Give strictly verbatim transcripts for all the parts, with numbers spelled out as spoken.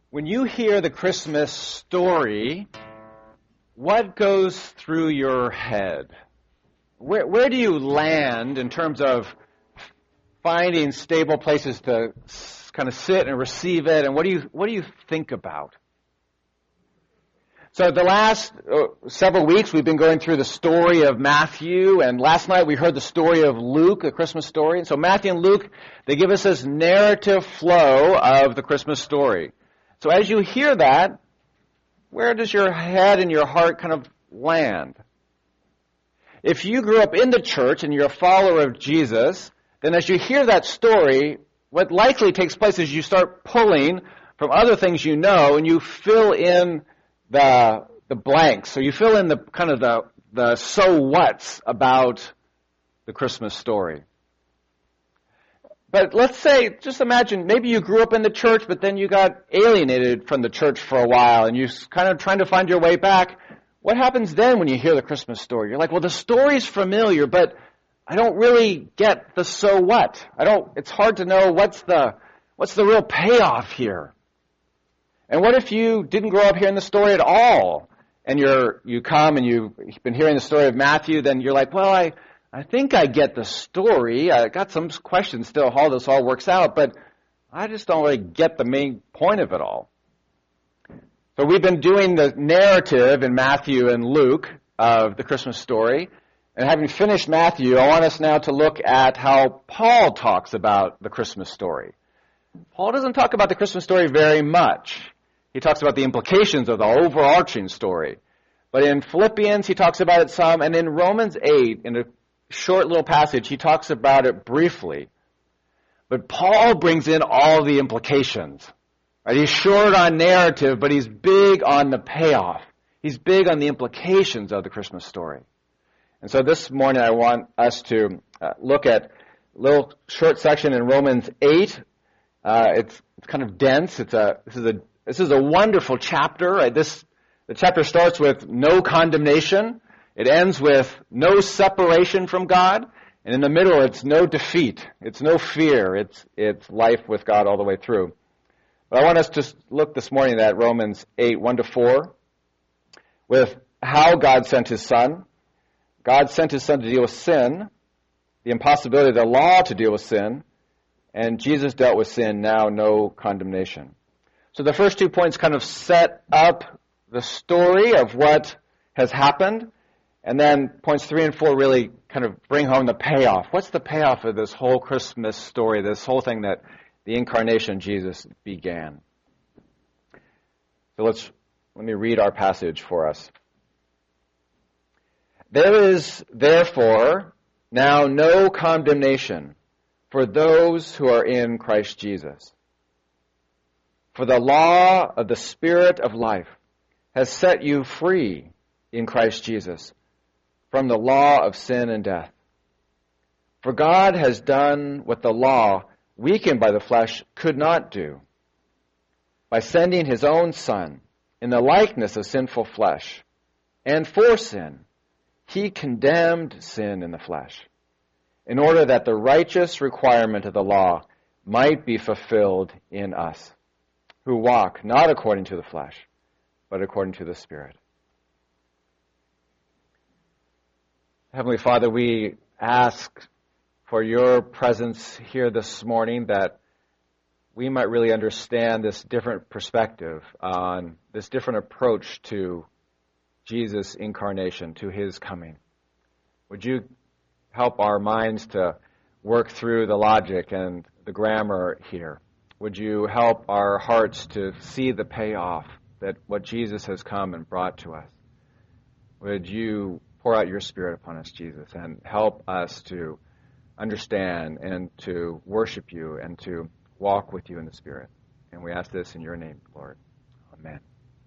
When you hear the Christmas story, what goes through your head? Where, where do you land in terms of finding stable places to kind of sit and receive it, and what do you what do you think about? So the last uh, several weeks we've been going through the story of Matthew, and last night we heard the story of Luke, the Christmas story. And so Matthew and Luke, they give us this narrative flow of the Christmas story. So as you hear that, where does your head and your heart kind of land? If you grew up in the church and you're a follower of Jesus, then as you hear that story, what likely takes place is you start pulling from other things you know, and you fill in the the blanks. So you fill in the kind of the, the so what's about the Christmas story. But let's say, just imagine, maybe you grew up in the church, but then you got alienated from the church for a while, and you're kind of trying to find your way back. What happens then when you hear the Christmas story? You're like, well, the story's familiar, but I don't really get the so what. I don't. It's hard to know what's the what's the real payoff here. And what if you didn't grow up hearing the story at all, and you're you come and you've been hearing the story of Matthew? Then you're like, well, I. I think I get the story. I got some questions still how this all works out, but I just don't really get the main point of it all. So we've been doing the narrative in Matthew and Luke of the Christmas story. And having finished Matthew, I want us now to look at how Paul talks about the Christmas story. Paul doesn't talk about the Christmas story very much. He talks about the implications of the overarching story. But in Philippians, he talks about it some, and in Romans eight, in a short little passage, he talks about it briefly. But Paul brings in all the implications. Right? He's short on narrative, but he's big on the payoff. He's big on the implications of the Christmas story. And so this morning I want us to uh, look at a little short section in Romans eight. Uh, it's, it's kind of dense. It's a this is a this is a wonderful chapter. Right? This the chapter starts with no condemnation. It ends with no separation from God, and in the middle it's no defeat, it's no fear, it's it's life with God all the way through. But I want us to look this morning at Romans eight, one to four, with how God sent His Son. God sent His Son to deal with sin, the impossibility of the law to deal with sin, and Jesus dealt with sin, now no condemnation. So the first two points kind of set up the story of what has happened. And then points three and four really kind of bring home the payoff. What's the payoff of this whole Christmas story, this whole thing that the incarnation of Jesus began? So let's let me read our passage for us. There is therefore now no condemnation for those who are in Christ Jesus. For the law of the Spirit of life has set you free in Christ Jesus from the law of sin and death. For God has done what the law, weakened by the flesh, could not do. By sending His own Son in the likeness of sinful flesh, and for sin, He condemned sin in the flesh, in order that the righteous requirement of the law might be fulfilled in us, who walk not according to the flesh, but according to the Spirit. Heavenly Father, we ask for your presence here this morning, that we might really understand this different perspective on this different approach to Jesus' incarnation, to His coming. Would you help our minds to work through the logic and the grammar here? Would you help our hearts to see the payoff that what Jesus has come and brought to us? Would you pour out your Spirit upon us, Jesus, and help us to understand and to worship you and to walk with you in the Spirit. And we ask this in your name, Lord. Amen.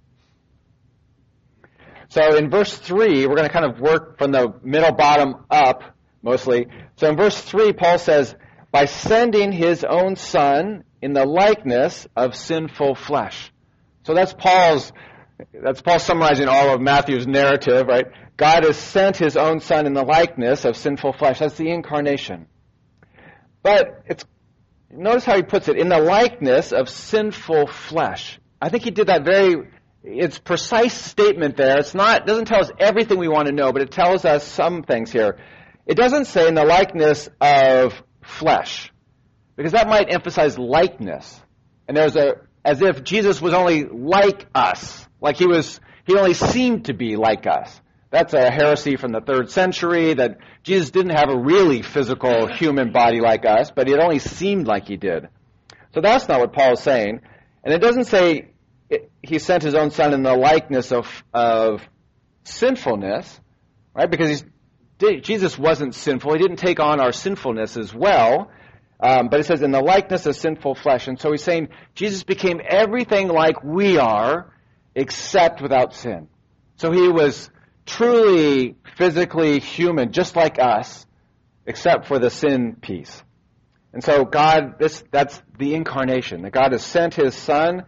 So in verse three, we're going to kind of work from the middle bottom up, mostly. So in verse three, Paul says, by sending His own Son in the likeness of sinful flesh. So that's Paul's That's Paul summarizing all of Matthew's narrative, right? God has sent His own Son in the likeness of sinful flesh. That's the incarnation. But it's notice how he puts it, in the likeness of sinful flesh. I think he did that very, it's precise statement there. It's not, it doesn't tell us everything we want to know, but it tells us some things here. It doesn't say in the likeness of flesh, because that might emphasize likeness. And there's a, as if Jesus was only like us, like he was, he only seemed to be like us. That's a heresy from the third century, that Jesus didn't have a really physical human body like us, but it only seemed like he did. So that's not what Paul is saying. And it doesn't say it, he sent his own son in the likeness of, of sinfulness, right? Because he's, Jesus wasn't sinful. He didn't take on our sinfulness as well. Um, but it says in the likeness of sinful flesh. And so he's saying Jesus became everything like we are, except without sin. So he was truly physically human, just like us, except for the sin piece. And so God, this that's the incarnation. That God has sent his Son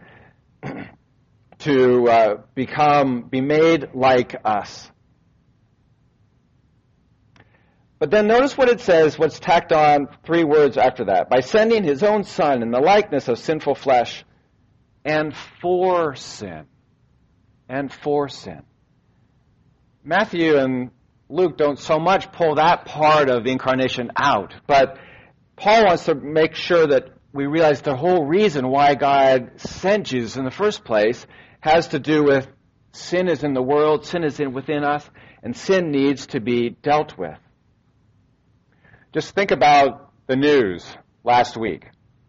to uh, become, be made like us. But then notice what it says, what's tacked on three words after that. By sending his own Son in the likeness of sinful flesh, and for sin. And for sin. Matthew and Luke don't so much pull that part of the incarnation out, but Paul wants to make sure that we realize the whole reason why God sent Jesus in the first place has to do with sin is in the world, sin is in within us, and sin needs to be dealt with. Just think about the news last week.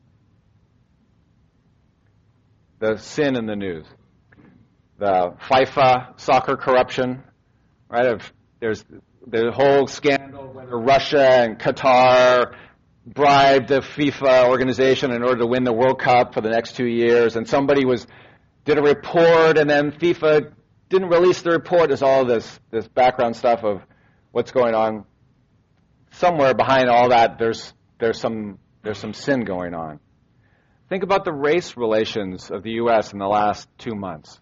The sin in the news. The FIFA soccer corruption, right? Of, there's the whole scandal whether Russia and Qatar bribed the FIFA organization in order to win the World Cup for the next two years, and somebody was did a report, and then FIFA didn't release the report. There's all this this background stuff of what's going on. Somewhere behind all that, there's there's some there's some sin going on. Think about the race relations of the U S in the last two months.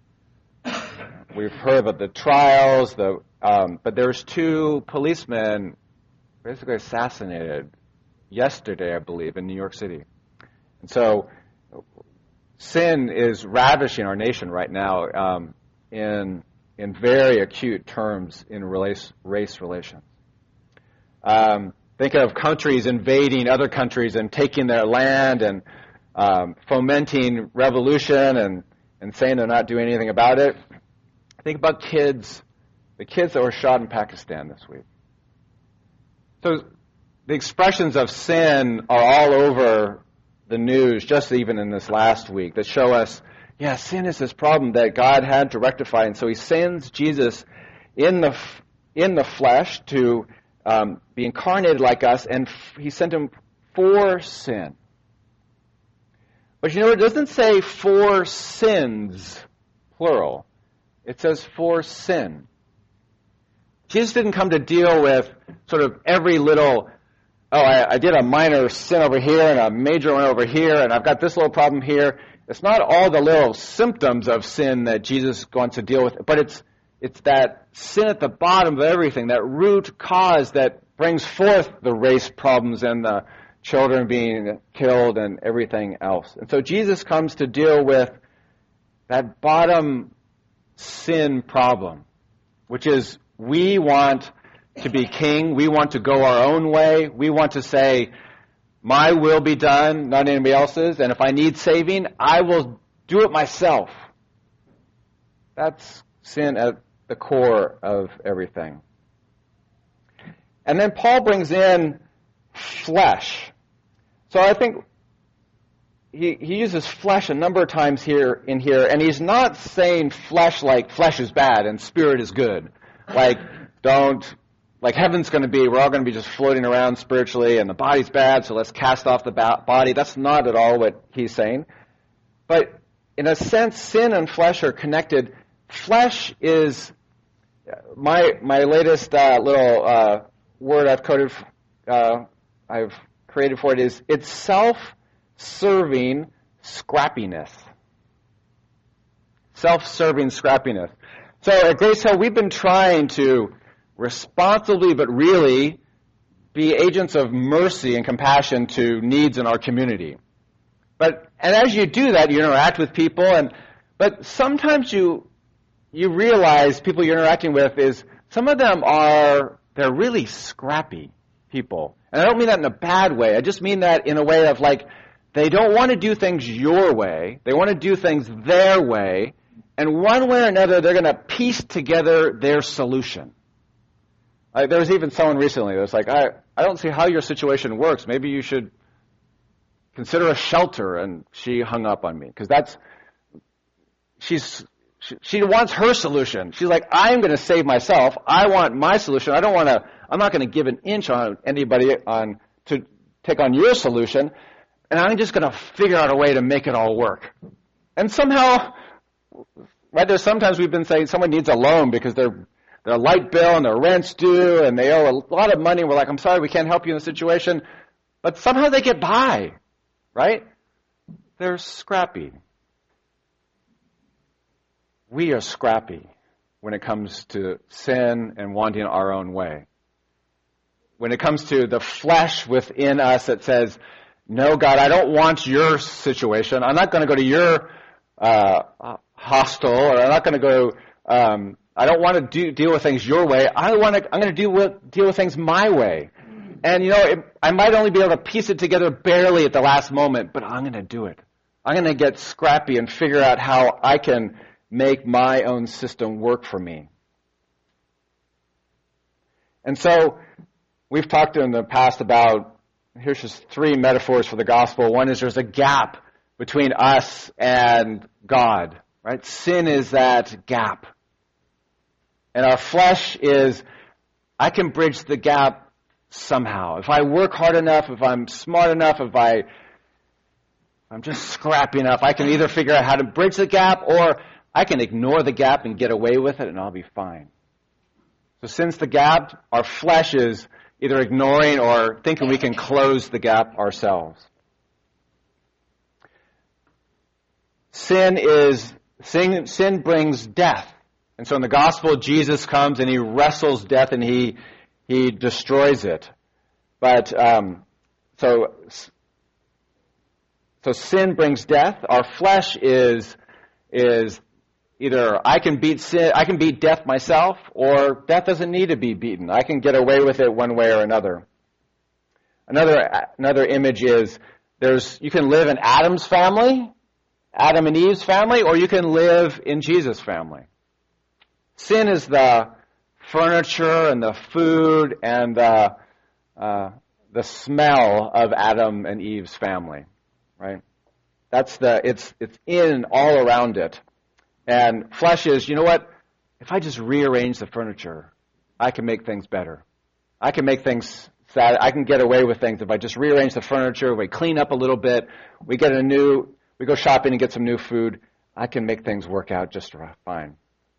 We've heard about the trials, the um, but there's two policemen basically assassinated yesterday, I believe, in New York City. And so sin is ravishing our nation right now um, in in very acute terms in race, race relations. Um, think of countries invading other countries and taking their land and um, fomenting revolution and, and saying they're not doing anything about it. Think about kids, the kids that were shot in Pakistan this week. So the expressions of sin are all over the news, just even in this last week, that show us, yeah, sin is this problem that God had to rectify. And so he sends Jesus in the in the flesh to um, be incarnated like us, and f- he sent him for sin. But you know, it doesn't say for sins, plural. It says for sin. Jesus didn't come to deal with sort of every little, oh, I, I did a minor sin over here and a major one over here, and I've got this little problem here. It's not all the little symptoms of sin that Jesus wants to deal with, but it's it's that sin at the bottom of everything, that root cause that brings forth the race problems and the children being killed and everything else. And so Jesus comes to deal with that bottom sin problem, which is we want to be king. We want to go our own way. We want to say, my will be done, not anybody else's. And if I need saving, I will do it myself. That's sin at the core of everything. And then Paul brings in flesh. So I think he, he uses flesh a number of times here in here, and he's not saying flesh like flesh is bad and spirit is good. Like, don't, like heaven's going to be, we're all going to be just floating around spiritually, and the body's bad, so let's cast off the ba- body. That's not at all what he's saying. But in a sense, sin and flesh are connected. Flesh is, my my latest uh, little uh, word I've coded, uh, I've created for it is, it's self-serving scrappiness. Self-serving scrappiness. So at Grace Hill, we've been trying to responsibly but really be agents of mercy and compassion to needs in our community. But and as you do that, you interact with people, and but sometimes you you realize people you're interacting with is some of them are they're really scrappy people. And I don't mean that in a bad way. I just mean that in a way of like they don't want to do things your way. They want to do things their way. And one way or another, they're going to piece together their solution. Like, there was even someone recently that was like, I, I don't see how your situation works. Maybe you should consider a shelter. And she hung up on me because that's, she's, she, she wants her solution. She's like, I'm going to save myself. I want my solution. I don't want to, I'm not going to give an inch on anybody on to take on your solution. And I'm just going to figure out a way to make it all work. And somehow, right, there's sometimes we've been saying someone needs a loan because their their light bill and their rent's due and they owe a lot of money. We're like, I'm sorry, we can't help you in the situation. But somehow they get by, right? They're scrappy. We are scrappy when it comes to sin and wanting our own way. When it comes to the flesh within us that says, no, God, I don't want your situation. I'm not going to go to your uh, hostel, or I'm not going to go, um, I don't want to do, deal with things your way. I want to, I'm going to deal with, deal with things my way. And, you know, it, I might only be able to piece it together barely at the last moment, but I'm going to do it. I'm going to get scrappy and figure out how I can make my own system work for me. And so we've talked in the past about, here's just three metaphors for the gospel. One is there's a gap between us and God, right? Sin is that gap. And our flesh is, I can bridge the gap somehow. If I work hard enough, if I'm smart enough, if I, if I'm just scrappy enough, I can either figure out how to bridge the gap or I can ignore the gap and get away with it and I'll be fine. So since the gap, our flesh is either ignoring or thinking we can close the gap ourselves. Sin is, sin, sin brings death. And so in the gospel, Jesus comes and he wrestles death and he, he destroys it. But, um, so, so sin brings death. Our flesh is, is either I can beat sin, I can beat death myself, or death doesn't need to be beaten. I can get away with it one way or another. Another, another image is there's, you can live in Adam's family, Adam and Eve's family, or you can live in Jesus' family. Sin is the furniture and the food and the, uh, the smell of Adam and Eve's family, right? That's the, it's, it's in all around it. And flesh is, you know what? If I just rearrange the furniture, I can make things better. I can make things sad. I can get away with things if I just rearrange the furniture, we clean up a little bit, we get a new, we go shopping and get some new food, I can make things work out just fine.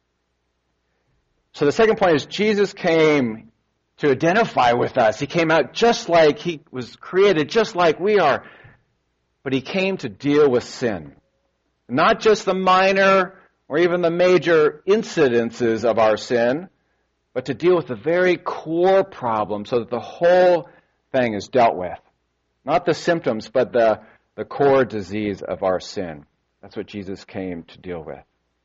So the second point is Jesus came to identify with us. He came out just like he was created, just like we are. But he came to deal with sin. Not just the minor or even the major incidences of our sin, but to deal with the very core problem so that the whole thing is dealt with. Not the symptoms, but the, the core disease of our sin. That's what Jesus came to deal with.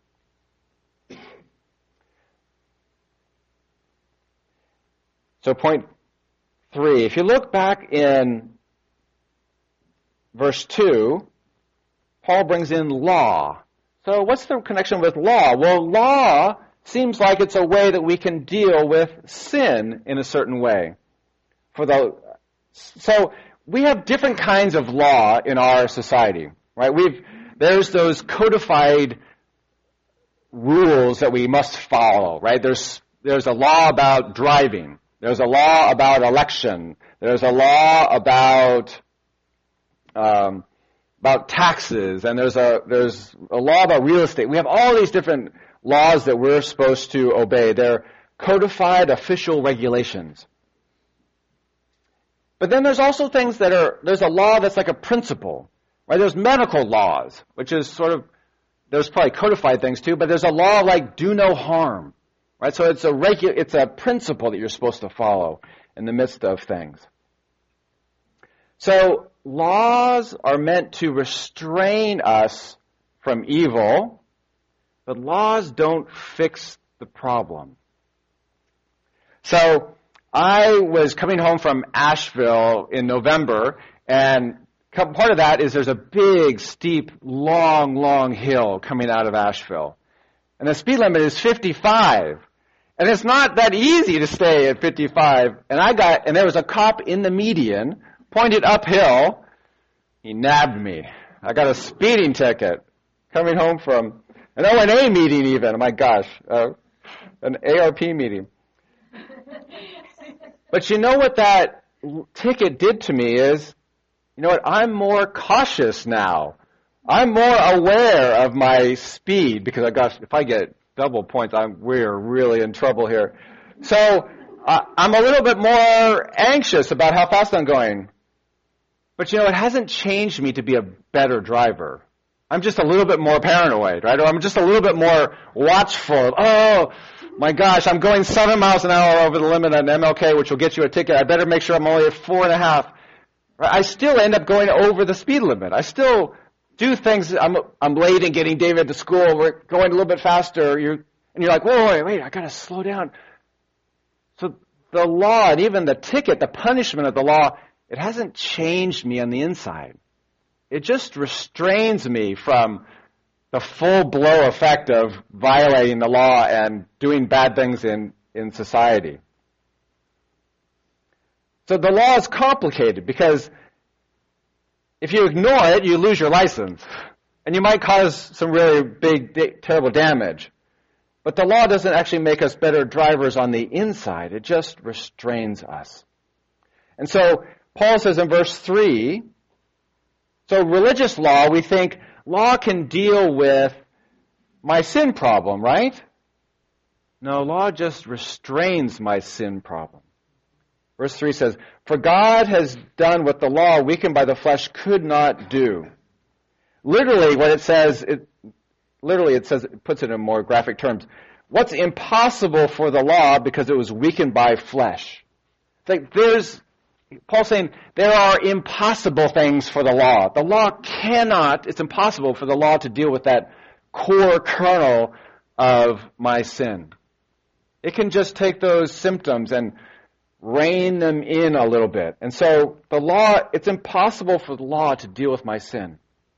So point three, if you look back in verse two, Paul brings in law. So what's the connection with law? Well, law seems like it's a way that we can deal with sin in a certain way. For the so we have different kinds of law in our society, right? We've there's those codified rules that we must follow, right? There's there's a law about driving. There's a law about election. There's a law about um, about taxes, and there's a there's a law about real estate. We have all these different laws that we're supposed to obey. They're codified official regulations. But then there's also things that are there's a law that's like a principle, right? There's medical laws, which is sort of there's probably codified things too, but there's a law like do no harm. Right, so it's a regu- it's a principle that you're supposed to follow in the midst of things. So laws are meant to restrain us from evil, but laws don't fix the problem. So I was coming home from Asheville in November, and part of that is there's a big, steep, long, long hill coming out of Asheville. And the speed limit is fifty-five. And it's not that easy to stay at fifty-five. And I got, and there was a cop in the median, pointed uphill. He nabbed me. I got a speeding ticket coming home from an O N A meeting even. My gosh, uh, an A R P meeting. But you know what that ticket did to me is, you know what, I'm more cautious now. I'm more aware of my speed because I gosh, if I get double points, I'm, we're really in trouble here. So uh, I'm a little bit more anxious about how fast I'm going. But you know, it hasn't changed me to be a better driver. I'm just a little bit more paranoid, right? Or I'm just a little bit more watchful. Oh, my gosh, I'm going seven miles an hour over the limit on M L K, which will get you a ticket. I better make sure I'm only at four and a half. I still end up going over the speed limit. I still do things. I'm I'm late in getting David to school. We're going a little bit faster. You're, and you're like, whoa, wait, wait, I got to slow down. So the law and even the ticket, the punishment of the law, it hasn't changed me on the inside. It just restrains me from the full blow effect of violating the law and doing bad things in, in society. So the law is complicated because if you ignore it, you lose your license. And you might cause some really big, terrible damage. But the law doesn't actually make us better drivers on the inside. It just restrains us. And so Paul says in verse three, so religious law, we think law can deal with my sin problem, right? No, law just restrains my sin problem. Verse three says, for God has done what the law, weakened by the flesh, could not do. Literally, what it says, it, literally it says, it puts it in more graphic terms. What's impossible for the law because it was weakened by flesh? It's like there's, Paul's saying, there are impossible things for the law. The law cannot, it's impossible for the law to deal with that core kernel of my sin. It can just take those symptoms and rein them in a little bit. And so the law, it's impossible for the law to deal with my sin.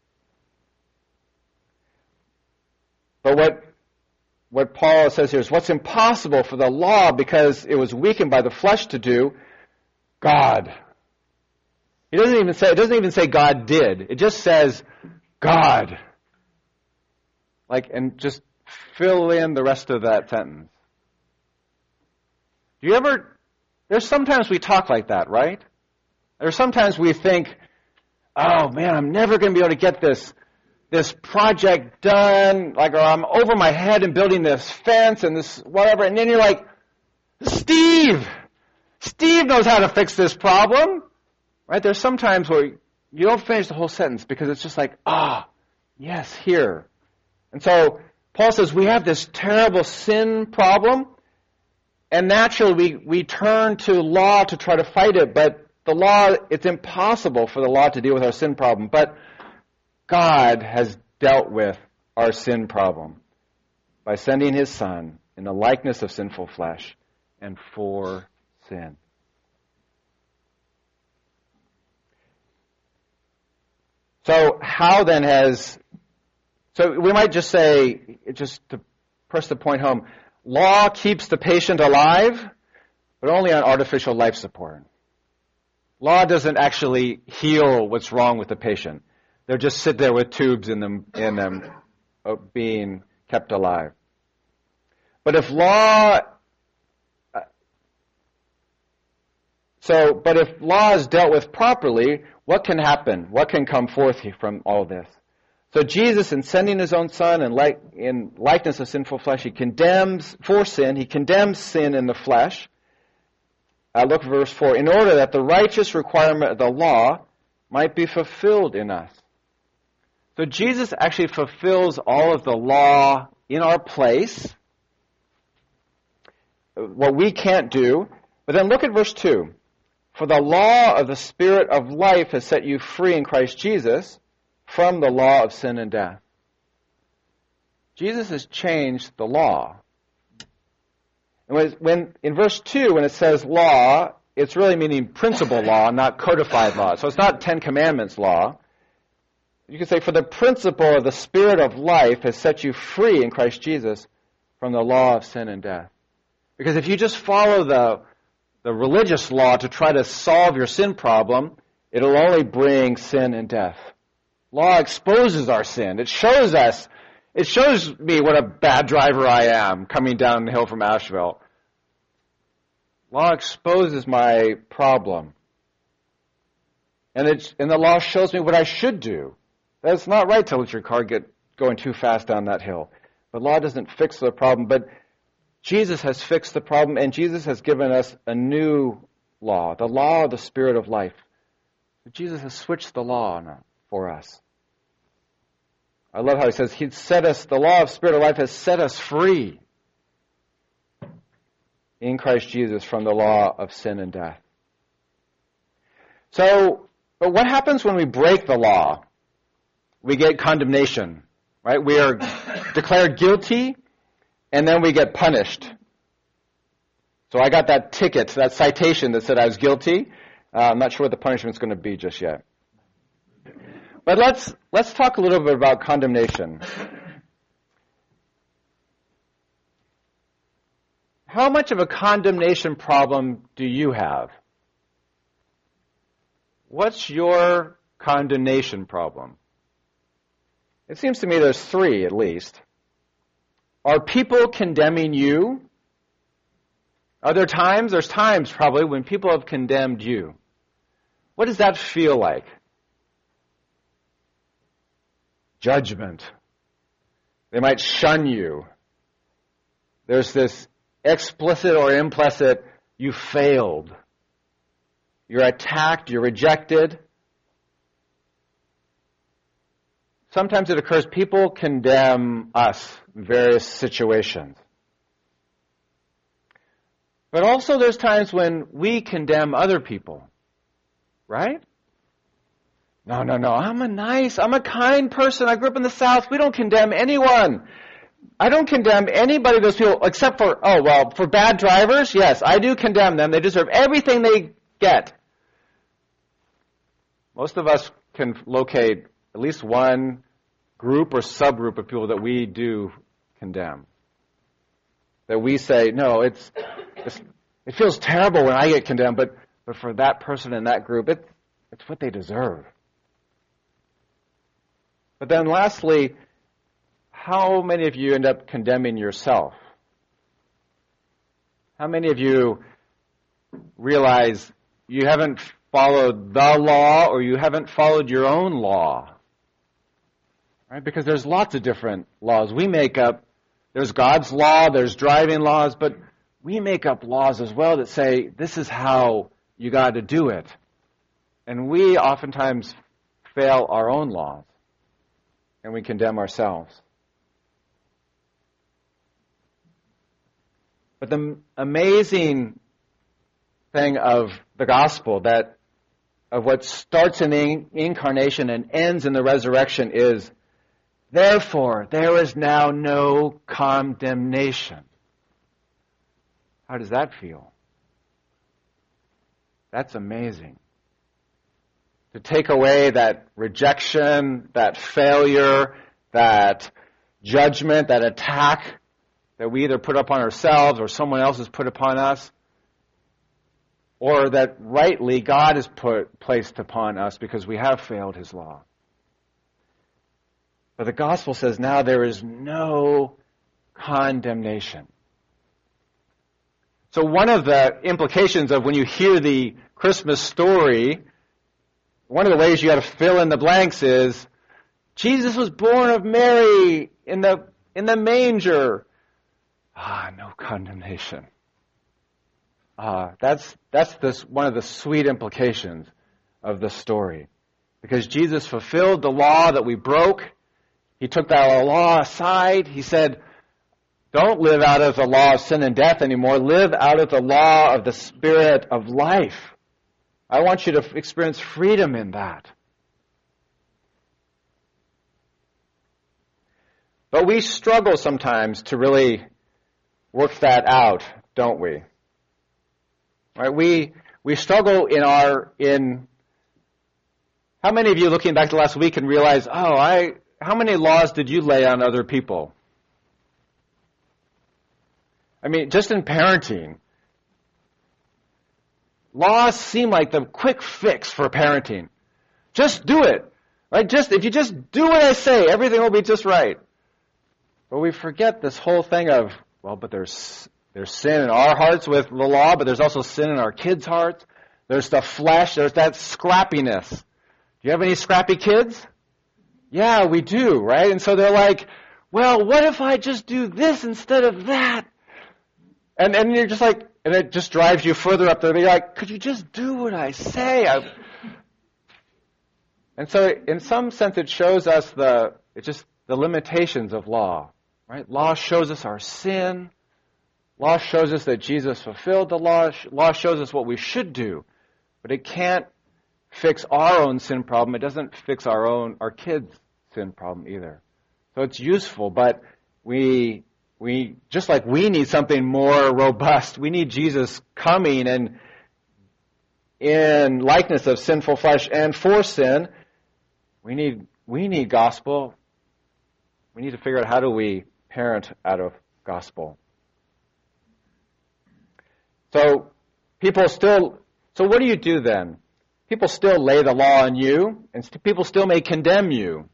But what what Paul says here is what's impossible for the law because it was weakened by the flesh to do, God. He doesn't even say, it doesn't even say God did. It just says God. Like, and just fill in the rest of that sentence. Do you ever, there's sometimes we talk like that, right? There's sometimes we think, oh man, I'm never going to be able to get this, this project done, like, or I'm over my head in building this fence and this whatever, and then you're like, Steve! Steve knows how to fix this problem, right? There's some times where you don't finish the whole sentence because it's just like, ah, yes, here. And so Paul says we have this terrible sin problem, and naturally we, we turn to law to try to fight it, but the law, it's impossible for the law to deal with our sin problem. But God has dealt with our sin problem by sending His Son in the likeness of sinful flesh and for sin. So how then has, so we might just say, just to press the point home, law keeps the patient alive, but only on artificial life support. Law doesn't actually heal what's wrong with the patient. They'll just sit there with tubes in them, in them being kept alive. But if law, so, but if law is dealt with properly, what can happen? What can come forth from all this? So Jesus, in sending His own Son in, like, in likeness of sinful flesh, He condemns, for sin, He condemns sin in the flesh. Uh, look at verse four. In order that the righteous requirement of the law might be fulfilled in us. So Jesus actually fulfills all of the law in our place, what we can't do. But then look at verse two. For the law of the Spirit of life has set you free in Christ Jesus from the law of sin and death. Jesus has changed the law. And when, when in verse two, when it says law, it's really meaning principle law, not codified law. So it's not Ten Commandments law. You can say, for the principle of the Spirit of life has set you free in Christ Jesus from the law of sin and death. Because if you just follow the, the religious law to try to solve your sin problem, it'll only bring sin and death. Law exposes our sin. It shows us, it shows me what a bad driver I am coming down the hill from Asheville. Law exposes my problem. And, it's, and the law shows me what I should do. That's not right to let your car get going too fast down that hill. But law doesn't fix the problem. But Jesus has fixed the problem, and Jesus has given us a new law, the law of the Spirit of life. But Jesus has switched the law for us. I love how he says, He'd set us, the law of Spirit of life has set us free in Christ Jesus from the law of sin and death. So, but what happens when we break the law? We get condemnation, right? We are declared guilty, and then we get punished. So I got that ticket, that citation that said I was guilty. Uh, I'm not sure what the punishment's going to be just yet. But let's let's talk a little bit about condemnation. How much of a condemnation problem do you have? What's your condemnation problem? It seems to me there's three at least. Are people condemning you? Are there times? There's times probably when people have condemned you. What does that feel like? Judgment. They might shun you. There's this explicit or implicit, you failed. You're attacked, you're rejected. Sometimes it occurs people condemn us in various situations. But also there's times when we condemn other people. Right? No, no, no. I'm a nice, I'm a kind person. I grew up in the South. We don't condemn anyone. I don't condemn anybody, those people, except for, oh, well, for bad drivers, yes, I do condemn them. They deserve everything they get. Most of us can locate at least one group or subgroup of people that we do condemn. That we say, no, it's, it's it feels terrible when I get condemned, but, but for that person in that group, it, it's what they deserve. But then lastly, how many of you end up condemning yourself? How many of you realize you haven't followed the law or you haven't followed your own law? Right? Because there's lots of different laws. We make up, there's God's law, there's driving laws, but we make up laws as well that say this is how you got to do it. And we oftentimes fail our own laws. And we condemn ourselves. But the amazing thing of the gospel, that of what starts in the incarnation and ends in the resurrection is, therefore, there is now no condemnation. How does that feel? That's amazing. To take away that rejection, that failure, that judgment, that attack that we either put upon ourselves or someone else has put upon us, or that rightly God has put placed upon us because we have failed His law. But the gospel says now there is no condemnation. So one of the implications of when you hear the Christmas story, one of the ways you got to fill in the blanks is, Jesus was born of Mary in the in the manger. Ah, no condemnation. Ah, that's that's this one of the sweet implications of the story, because Jesus fulfilled the law that we broke. He took that law aside. He said, "Don't live out of the law of sin and death anymore. Live out of the law of the Spirit of life." I want you to experience freedom in that. But we struggle sometimes to really work that out, don't we? Right? We we struggle in our in. How many of you looking back to last week and realize, oh, I how many laws did you lay on other people? I mean, just in parenting, laws seem like the quick fix for parenting. Just do it, right? Just if you just do what I say, everything will be just right. But we forget this whole thing of, well, but there's there's sin in our hearts with the law, but there's also sin in our kids' hearts. There's the flesh. There's that scrappiness. Do you have any scrappy kids? Yeah, we do, right? And so they're like, well, what if I just do this instead of that? And and you're just like, and it just drives you further up there. You're like, could you just do what I say? I... And so in some sense it shows us the, it just the limitations of law. Right? Law shows us our sin. Law shows us that Jesus fulfilled the law. Law shows us what we should do. But it can't fix our own sin problem. It doesn't fix our own, our kids' sin problem either. So it's useful, but we, we, just like we need something more robust, we need Jesus coming and in likeness of sinful flesh and for sin, we need, we need gospel. We need to figure out how do we parent out of gospel. So people still, so what do you do then? People still lay the law on you, and st- people still may condemn you.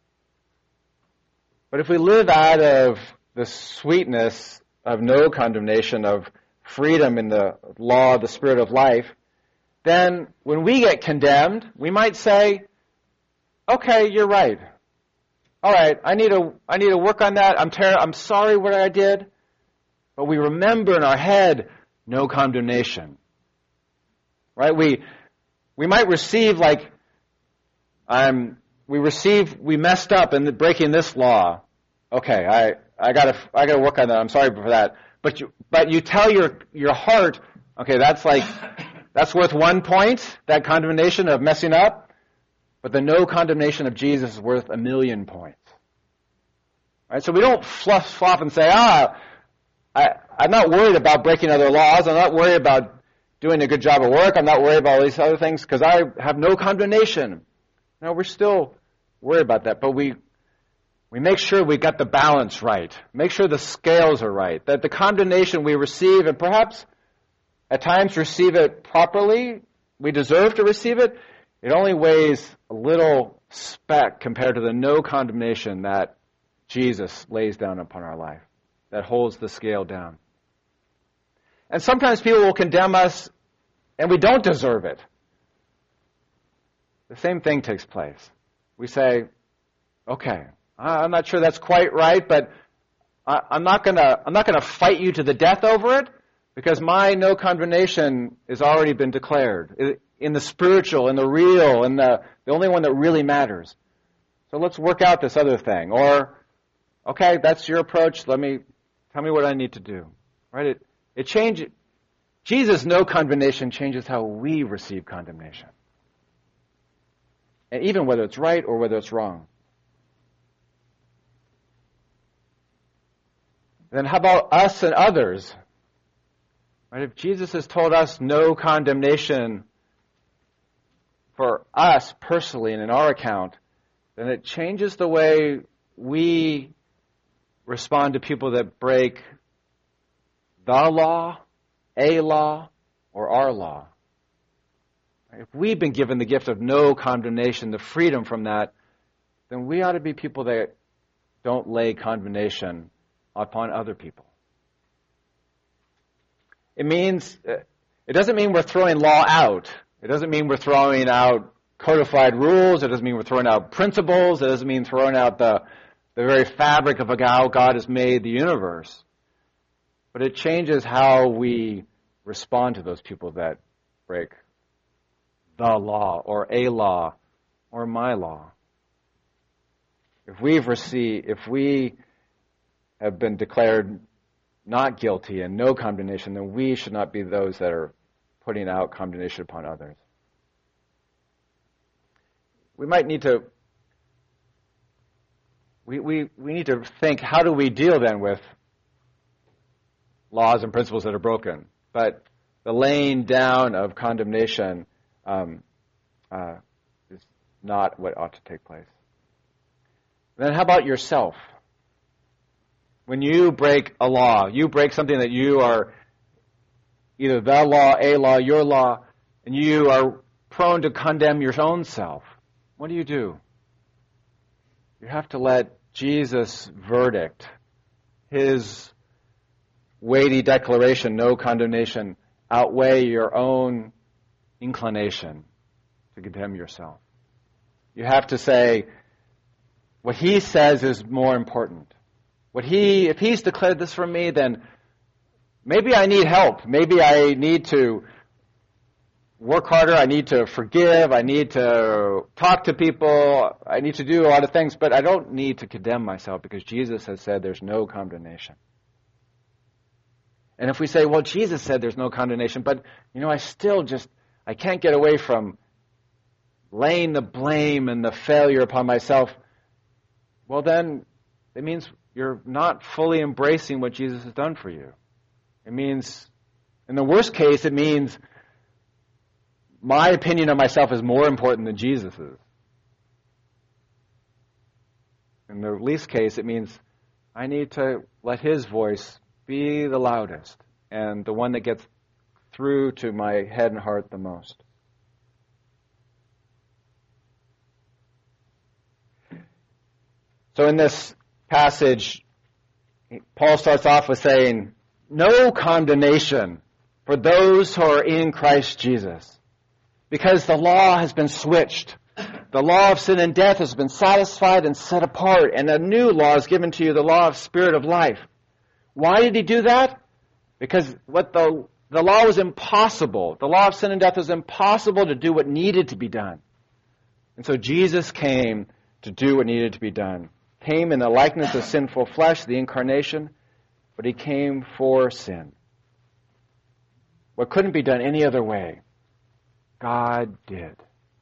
But if we live out of the sweetness of no condemnation, of freedom in the law of the Spirit of life, then when we get condemned, we might say, okay, you're right. All right, I need to I need to work on that. I'm ter- I'm sorry what I did. But we remember in our head, no condemnation. Right? We we might receive like I'm we receive we messed up in the, breaking this law. Okay, I I got to I got to work on that. I'm sorry for that. But you but you tell your your heart, okay, that's like that's worth one point, that condemnation of messing up. But the no condemnation of Jesus is worth a million points. Right? So we don't fluff flop and say, ah, I, I'm not worried about breaking other laws. I'm not worried about doing a good job at work. I'm not worried about all these other things because I have no condemnation. No, we're still worried about that. But we we make sure we got the balance right. Make sure the scales are right. That the condemnation we receive, and perhaps at times receive it properly, we deserve to receive it, it only weighs a little speck compared to the no condemnation that Jesus lays down upon our life, that holds the scale down. And sometimes people will condemn us and we don't deserve it. The same thing takes place. We say, okay, I'm not sure that's quite right, but I'm not gonna, I'm not gonna fight you to the death over it because my no condemnation has already been declared. It, in the spiritual, in the real, in the, the only one that really matters. So let's work out this other thing. Or, okay, that's your approach. Let me, tell me what I need to do. Right? It, it changes, Jesus' no condemnation changes how we receive condemnation. And even whether it's right or whether it's wrong. Then how about us and others? Right? If Jesus has told us no condemnation for us personally and in our account, then it changes the way we respond to people that break the law, a law, or our law. If we've been given the gift of no condemnation, the freedom from that, then we ought to be people that don't lay condemnation upon other people. It means, it doesn't mean we're throwing law out. It doesn't mean we're throwing out codified rules. It doesn't mean we're throwing out principles. It doesn't mean throwing out the, the very fabric of how God has made the universe. But it changes how we respond to those people that break the law or a law or my law. If we've received, if we have been declared not guilty and no condemnation, then we should not be those that are putting out condemnation upon others. we might need to we, we, we need to think, how do we deal then with laws and principles that are broken? But the laying down of condemnation um, uh, is not what ought to take place. Then how about yourself? When you break a law, you break something that you are either the law, a law, your law, and you are prone to condemn your own self. What do you do? You have to let Jesus' verdict, his weighty declaration, no condemnation, outweigh your own inclination to condemn yourself. You have to say, what he says is more important. What he, if he's declared this for me, then maybe I need help. Maybe I need to work harder. I need to forgive. I need to talk to people. I need to do a lot of things, but I don't need to condemn myself because Jesus has said there's no condemnation. And if we say, well, Jesus said there's no condemnation, but, you know, I still just, I can't get away from laying the blame and the failure upon myself, well, then it means you're not fully embracing what Jesus has done for you. It means, in the worst case, it means my opinion of myself is more important than Jesus's. In the least case, it means I need to let his voice be the loudest and the one that gets through to my head and heart the most. So in this passage, Paul starts off with saying, no condemnation for those who are in Christ Jesus, because the law has been switched. The law of sin and death has been satisfied and set apart, and a new law is given to you, the law of spirit of life. Why did he do that? Because what the, the law was impossible. The law of sin and death was impossible to do what needed to be done. And so Jesus came to do what needed to be done. Came in the likeness of sinful flesh, the incarnation, but he came for sin. What couldn't be done any other way, God did.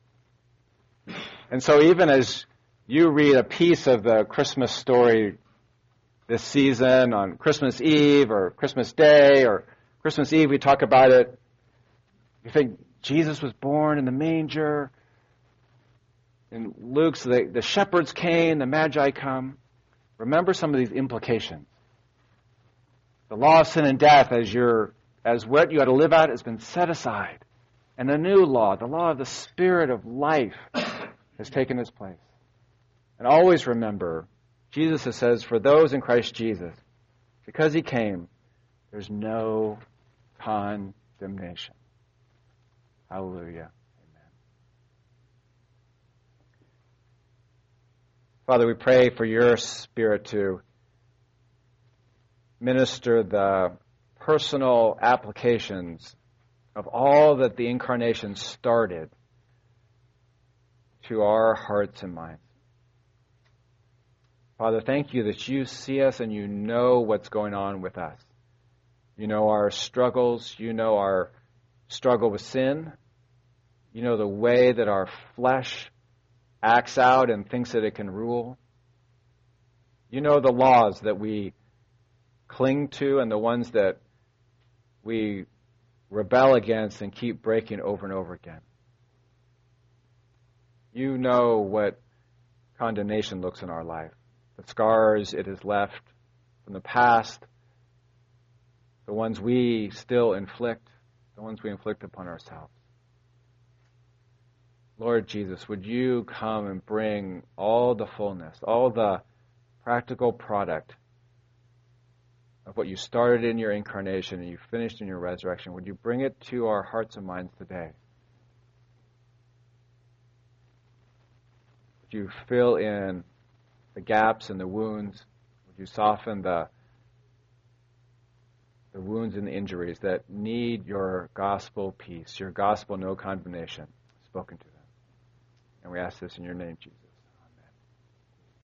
And so even as you read a piece of the Christmas story this season on Christmas Eve or Christmas Day or Christmas Eve, we talk about it, you think Jesus was born in the manger. In Luke's, the, the shepherds came, the magi come. Remember some of these implications. The law of sin and death, as your as what you had to live out, has been set aside. And a new law, the law of the Spirit of life, has taken its place. And always remember, Jesus says, for those in Christ Jesus, because he came, there's no condemnation. Hallelujah. Father, we pray for your Spirit to minister the personal applications of all that the Incarnation started to our hearts and minds. Father, thank you that you see us and you know what's going on with us. You know our struggles. You know our struggle with sin. You know the way that our flesh acts out and thinks that it can rule. You know the laws that we cling to and the ones that we rebel against and keep breaking over and over again. You know what condemnation looks in our life. The scars it has left from the past, the ones we still inflict, the ones we inflict upon ourselves. Lord Jesus, would you come and bring all the fullness, all the practical product of what you started in your incarnation and you finished in your resurrection. Would you bring it to our hearts and minds today? Would you fill in the gaps and the wounds? Would you soften the, the wounds and the injuries that need your gospel peace, your gospel no condemnation spoken to them? And we ask this in your name, Jesus.